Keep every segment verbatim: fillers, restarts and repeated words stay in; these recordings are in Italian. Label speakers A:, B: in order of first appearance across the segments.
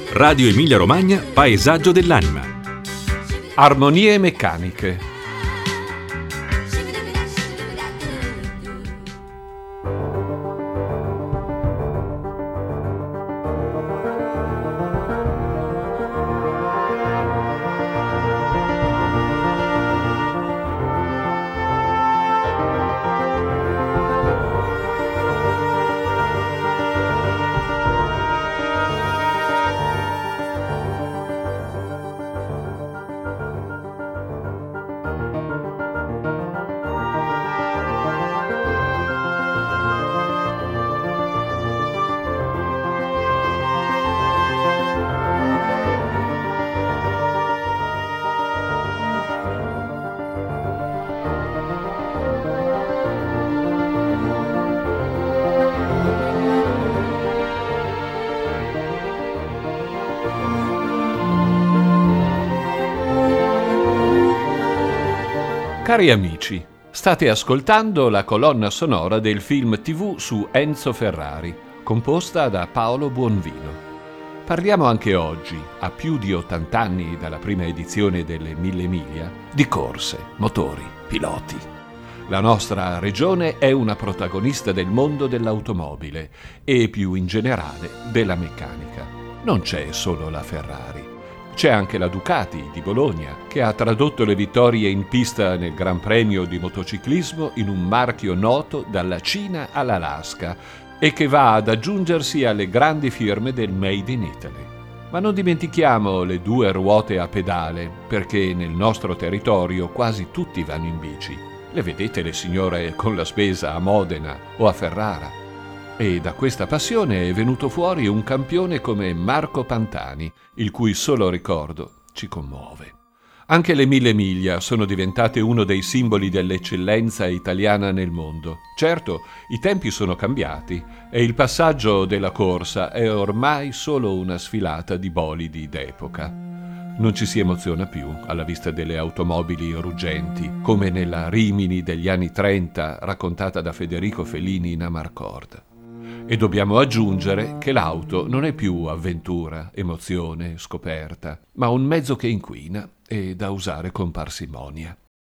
A: Radio Emilia Romagna, Paesaggio dell'anima.
B: Armonie meccaniche. Cari amici, state ascoltando la colonna sonora del film tivù su Enzo Ferrari, composta da Paolo Buonvino. Parliamo anche oggi, a più di ottanta anni dalla prima edizione delle Mille Miglia, di corse, motori, piloti. La nostra regione è una protagonista del mondo dell'automobile e più in generale della meccanica. Non c'è solo la Ferrari. C'è anche la Ducati di Bologna, che ha tradotto le vittorie in pista nel Gran Premio di motociclismo in un marchio noto dalla Cina all'Alaska e che va ad aggiungersi alle grandi firme del Made in Italy. Ma non dimentichiamo le due ruote a pedale, perché nel nostro territorio quasi tutti vanno in bici. Le vedete le signore con la spesa a Modena o a Ferrara? E da questa passione è venuto fuori un campione come Marco Pantani, il cui solo ricordo ci commuove. Anche le Mille Miglia sono diventate uno dei simboli dell'eccellenza italiana nel mondo. Certo, i tempi sono cambiati e il passaggio della corsa è ormai solo una sfilata di bolidi d'epoca. Non ci si emoziona più alla vista delle automobili ruggenti, come nella Rimini degli anni trenta raccontata da Federico Fellini in Amarcord. E dobbiamo aggiungere che l'auto non è più avventura, emozione, scoperta, ma un mezzo che inquina e da usare con parsimonia.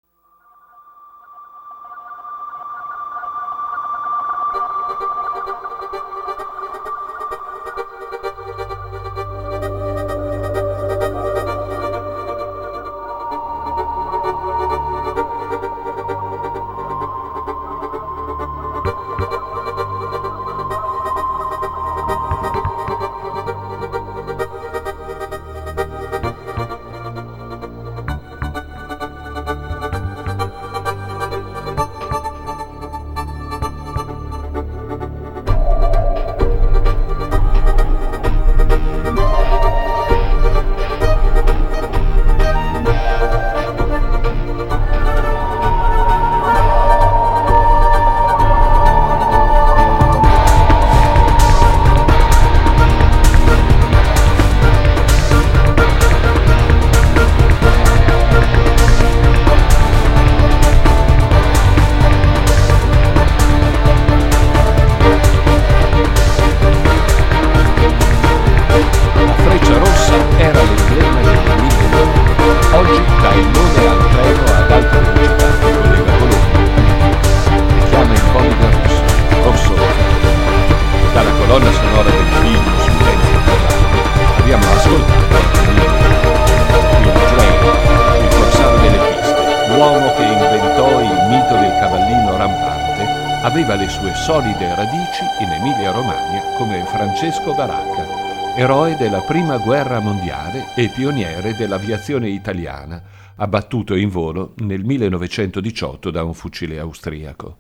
B: Aveva le sue solide radici in Emilia-Romagna come Francesco Baracca, eroe della Prima Guerra Mondiale e pioniere dell'aviazione italiana, abbattuto in volo nel millenovecentodiciotto da un fucile austriaco.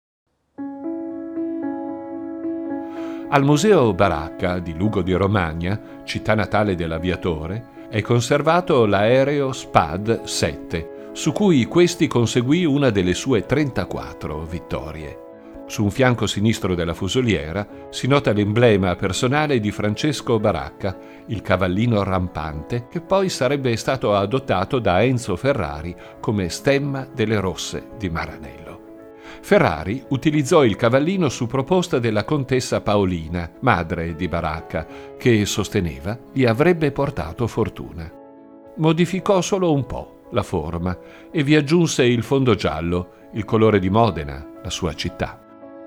B: Al Museo Baracca di Lugo di Romagna, città natale dell'aviatore, è conservato l'aereo Spad sette, su cui questi conseguì una delle sue trentaquattro vittorie. Su un fianco sinistro della fusoliera si nota l'emblema personale di Francesco Baracca, il cavallino rampante, che poi sarebbe stato adottato da Enzo Ferrari come stemma delle Rosse di Maranello. Ferrari utilizzò il cavallino su proposta della contessa Paolina, madre di Baracca, che sosteneva gli avrebbe portato fortuna. Modificò solo un po' la forma e vi aggiunse il fondo giallo, il colore di Modena, la sua città.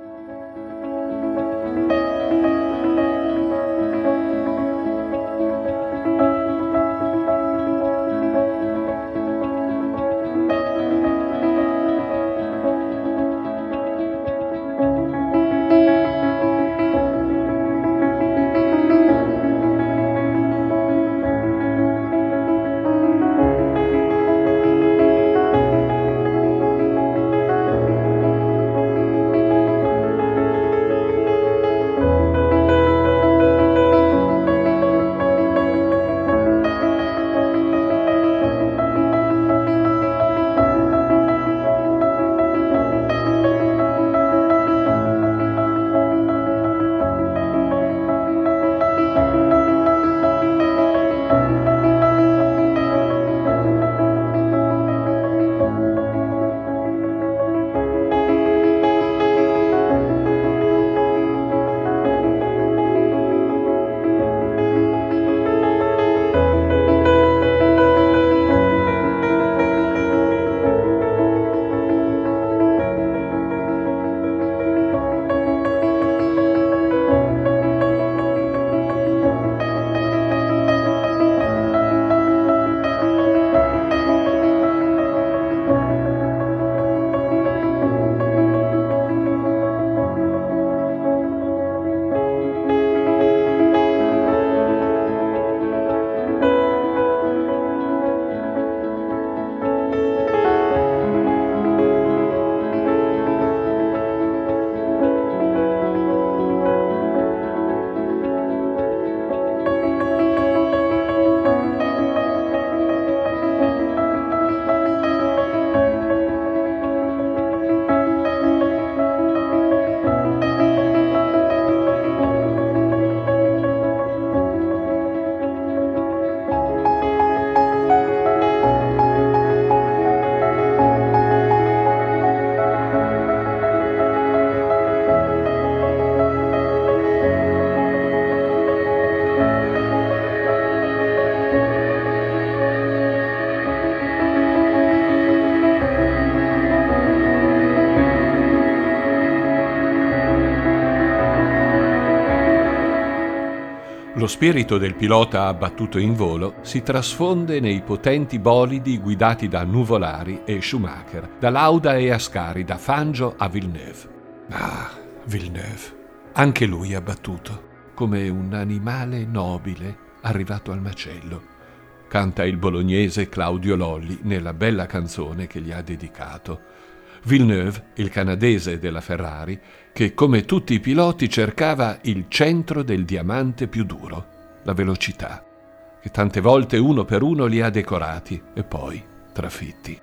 B: Lo spirito del pilota abbattuto in volo si trasfonde nei potenti bolidi guidati da Nuvolari e Schumacher, da Lauda e Ascari, da Fangio a Villeneuve. Ah, Villeneuve, anche lui abbattuto, come un animale nobile arrivato al macello, canta il bolognese Claudio Lolli nella bella canzone che gli ha dedicato. Villeneuve, il canadese della Ferrari, che come tutti i piloti cercava il centro del diamante più duro, la velocità, che tante volte uno per uno li ha decorati e poi trafitti.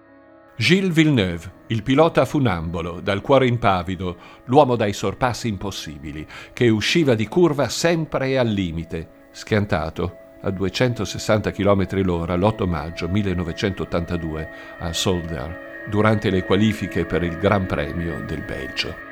B: Gilles Villeneuve, il pilota funambolo, dal cuore impavido, l'uomo dai sorpassi impossibili, che usciva di curva sempre al limite, schiantato a duecentosessanta chilometri l'ora l'otto maggio millenovecentottantadue a Zolder, durante le qualifiche per il Gran Premio del Belgio.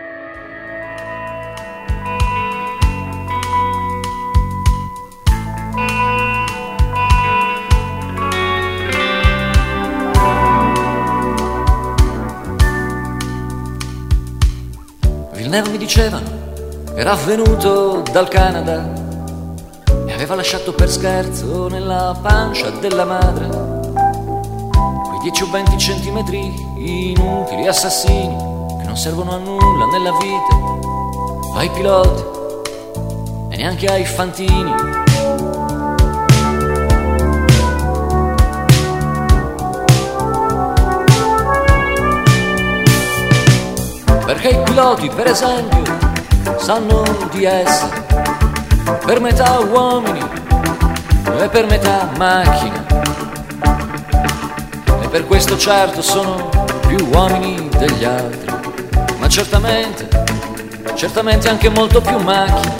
C: Villeneuve, mi dicevano, era venuto dal Canada e aveva lasciato per scherzo nella pancia della madre dieci o venti centimetri inutili, assassini, che non servono a nulla nella vita, ai piloti e neanche ai fantini. Perché i piloti, per esempio, sanno di essere per metà uomini e per metà macchine. Per questo certo sono più uomini degli altri, ma certamente, certamente anche molto più macchine.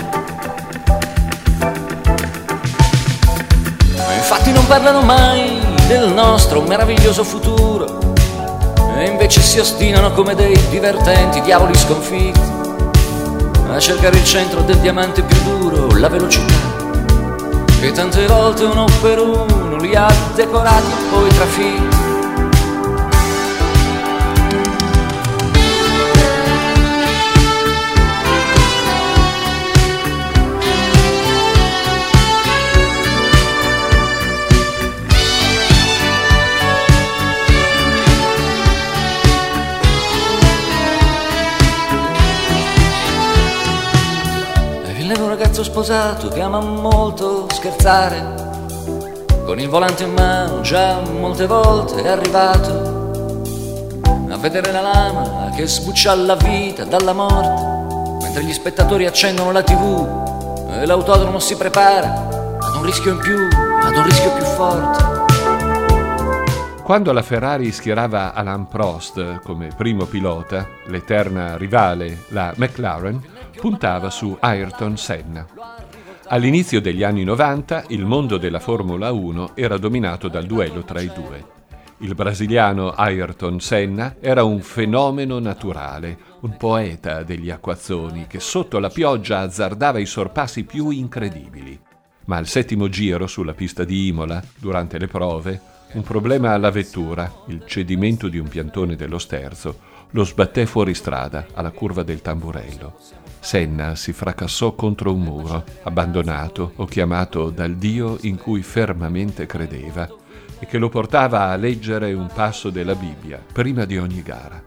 C: Ma infatti non parlano mai del nostro meraviglioso futuro e invece si ostinano come dei divertenti diavoli sconfitti a cercare il centro del diamante più duro, la velocità, che tante volte uno per uno li ha decorati e poi trafitti. Un ragazzo sposato che ama molto scherzare, con il volante in mano già molte volte è arrivato a vedere la lama che sbuccia la vita dalla morte, mentre gli spettatori accendono la tivù e l'autodromo si prepara ad un rischio in più, ad un rischio più forte.
B: Quando la Ferrari schierava Alain Prost come primo pilota, l'eterna rivale, la McLaren, puntava su Ayrton Senna. All'inizio degli anni novanta il mondo della Formula uno era dominato dal duello tra i due. Il brasiliano Ayrton Senna era un fenomeno naturale, un poeta degli acquazzoni che sotto la pioggia azzardava i sorpassi più incredibili. Ma al settimo giro sulla pista di Imola, durante le prove, un problema alla vettura, il cedimento di un piantone dello sterzo, lo sbatté fuori strada alla curva del Tamburello. Senna si fracassò contro un muro, abbandonato o chiamato dal Dio in cui fermamente credeva e che lo portava a leggere un passo della Bibbia prima di ogni gara.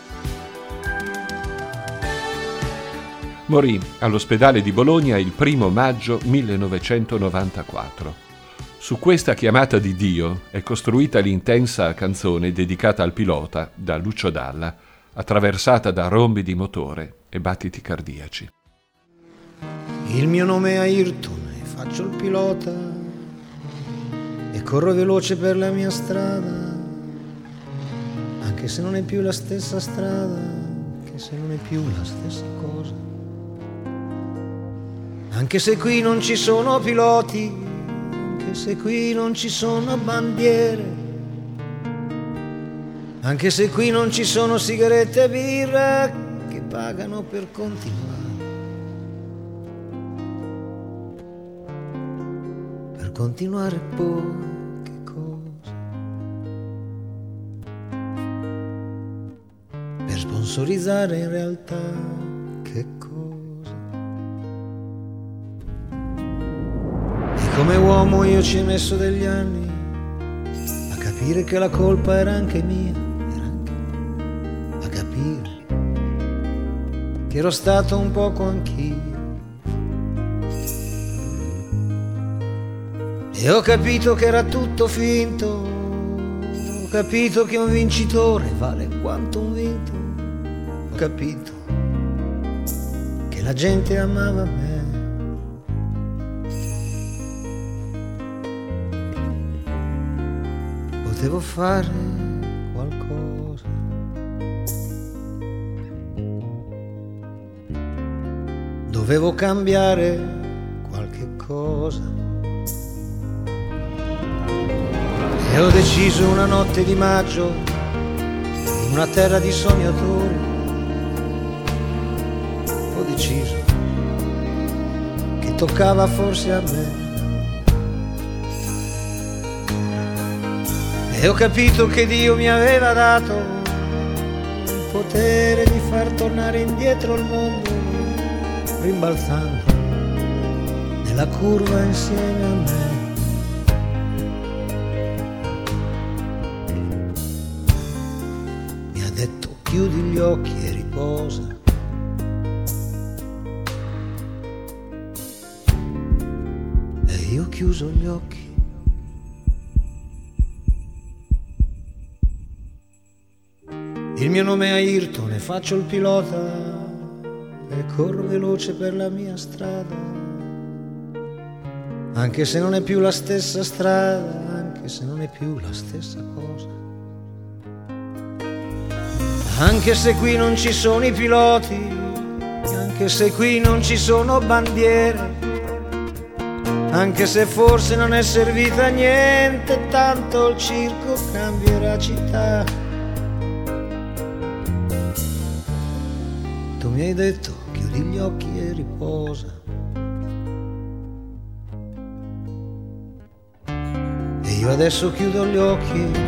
B: Morì all'ospedale di Bologna il primo maggio millenovecentonovantaquattro. Su questa chiamata di Dio è costruita l'intensa canzone dedicata al pilota da Lucio Dalla, attraversata da rombi di motore e battiti cardiaci.
D: Il mio nome è Ayrton e faccio il pilota e corro veloce per la mia strada, anche se non è più la stessa strada, anche se non è più la stessa cosa, anche se qui non ci sono piloti, anche se qui non ci sono bandiere, anche se qui non ci sono sigarette e birra che pagano per continuare, per continuare poi che cosa, per sponsorizzare in realtà che cosa. E come uomo io ci ho messo degli anni a capire che la colpa era anche mia, che ero stato un poco anch'io, e ho capito che era tutto finto, ho capito che un vincitore vale quanto un vinto, ho capito che la gente amava me, potevo fare qualcosa, dovevo cambiare qualche cosa, e ho deciso una notte di maggio in una terra di sognatori, ho deciso che toccava forse a me, e ho capito che Dio mi aveva dato il potere di far tornare indietro il mondo, rimbalzando nella curva insieme a me. Mi ha detto chiudi gli occhi e riposa, e io ho chiuso gli occhi. Il mio nome è Ayrton e faccio il pilota e corro veloce per la mia strada, anche se non è più la stessa strada, anche se non è più la stessa cosa, anche se qui non ci sono i piloti, anche se qui non ci sono bandiere, anche se forse non è servita a niente, tanto il circo cambierà città, mi hai detto chiudi gli occhi e riposa. E io adesso chiudo gli occhi.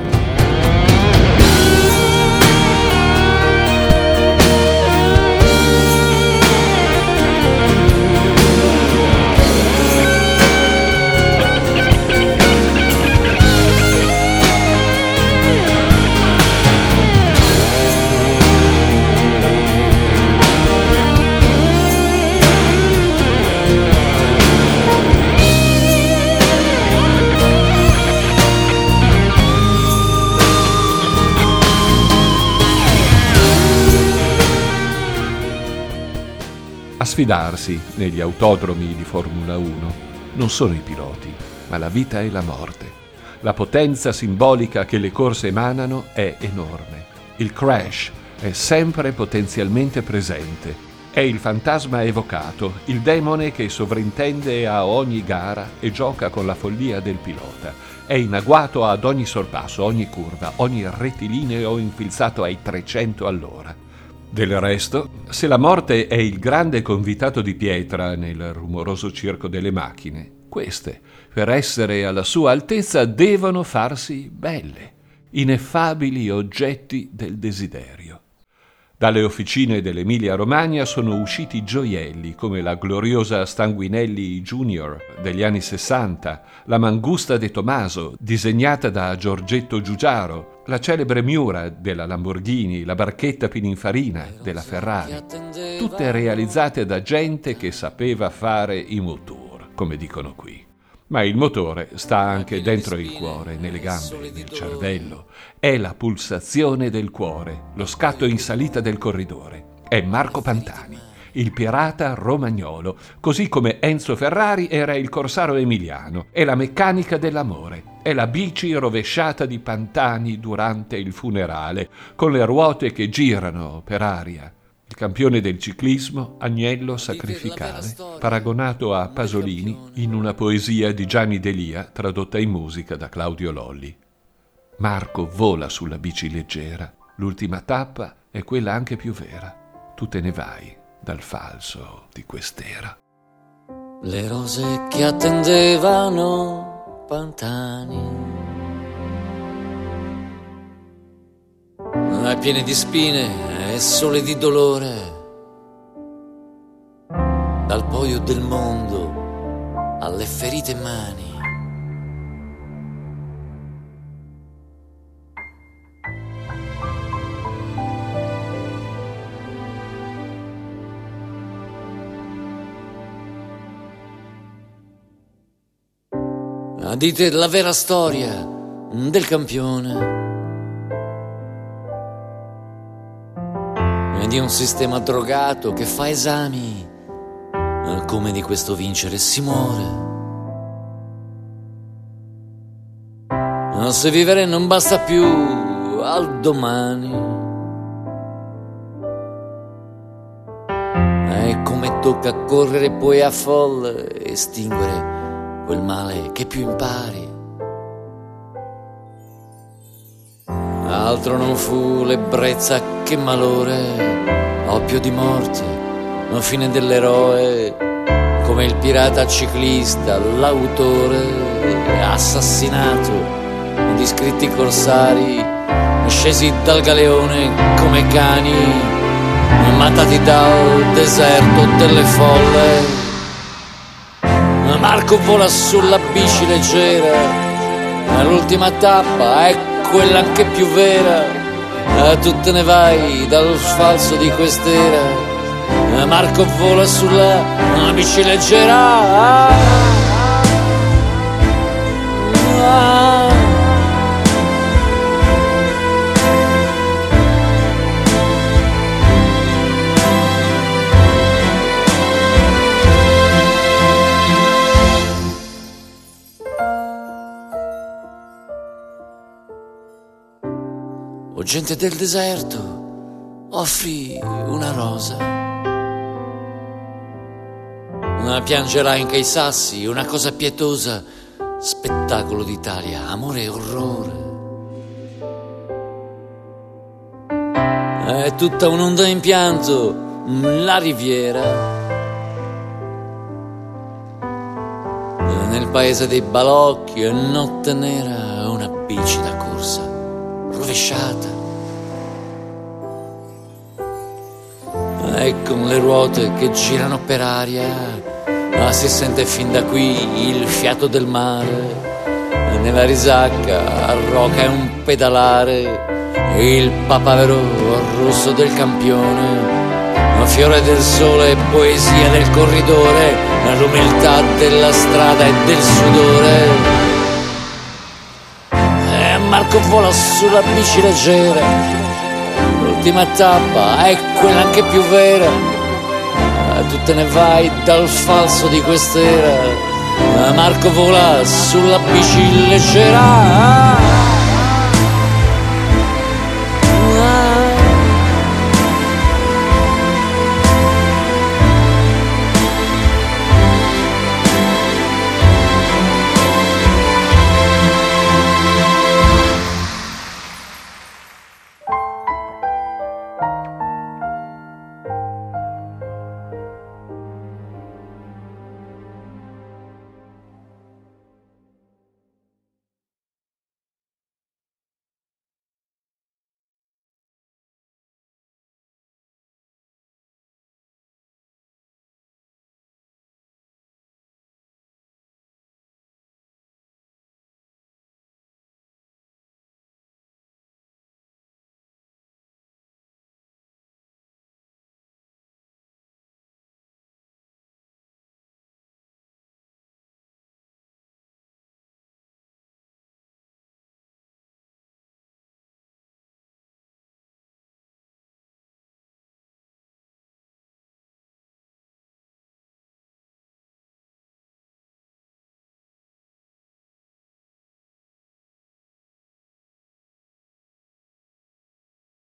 B: A sfidarsi negli autodromi di Formula uno non sono i piloti, ma la vita e la morte. La potenza simbolica che le corse emanano è enorme. Il crash è sempre potenzialmente presente. È il fantasma evocato, il demone che sovrintende a ogni gara e gioca con la follia del pilota. È in agguato ad ogni sorpasso, ogni curva, ogni rettilineo infilzato ai trecento all'ora. Del resto, se la morte è il grande convitato di pietra nel rumoroso circo delle macchine, queste, per essere alla sua altezza, devono farsi belle, ineffabili oggetti del desiderio. Dalle officine dell'Emilia-Romagna sono usciti gioielli come la gloriosa Stanguinelli Junior degli anni sessanta, la Mangusta de Tomaso disegnata da Giorgetto Giugiaro, la celebre Miura della Lamborghini, la barchetta Pininfarina della Ferrari, tutte realizzate da gente che sapeva fare i motor, come dicono qui. Ma il motore sta anche dentro il cuore, nelle gambe, nel cervello. È la pulsazione del cuore, lo scatto in salita del corridore. È Marco Pantani, il pirata romagnolo, così come Enzo Ferrari era il corsaro emiliano. È la meccanica dell'amore. È la bici rovesciata di Pantani durante il funerale, con le ruote che girano per aria. Il campione del ciclismo, agnello sacrificale, paragonato a Pasolini in una poesia di Gianni Delia tradotta in musica da Claudio Lolli. Marco vola sulla bici leggera, l'ultima tappa è quella anche più vera. Tu te ne vai dal falso di quest'era.
C: Le rose che attendevano Pantani, piene di spine e sole di dolore, dal poio del mondo alle ferite mani. Dite la vera storia del campione e di un sistema drogato che fa esami, come di questo vincere si muore. Se vivere non basta più al domani, è come tocca correre poi a folle, estinguere quel male che più impari. Altro non fu l'ebbrezza che malore, oppio di morte, non fine dell'eroe, come il pirata ciclista, l'autore, assassinato di scritti corsari, scesi dal galeone come cani, matati dal deserto delle folle. Marco vola sulla bici leggera, l'ultima tappa è quella anche più vera, tu te ne vai dal falso di quest'era. Marco vola sulla bici leggera, o gente del deserto, offri una rosa, piangerai anche i sassi, una cosa pietosa, spettacolo d'Italia, amore e orrore. È tutta un'onda in pianto, la riviera. Nel paese dei balocchi è notte nera, una bici da corsa rovesciata e con le ruote che girano per aria, ma si sente fin da qui il fiato del mare. Nella risacca arroca è un pedalare, il papavero rosso del campione, fiore del sole, poesia del corridore, l'umiltà della strada e del sudore. E Marco vola sulla bici leggera, l'ultima tappa è quella anche più vera. Tu te ne vai dal falso di quest'era, Marco vola sulla bici leggera.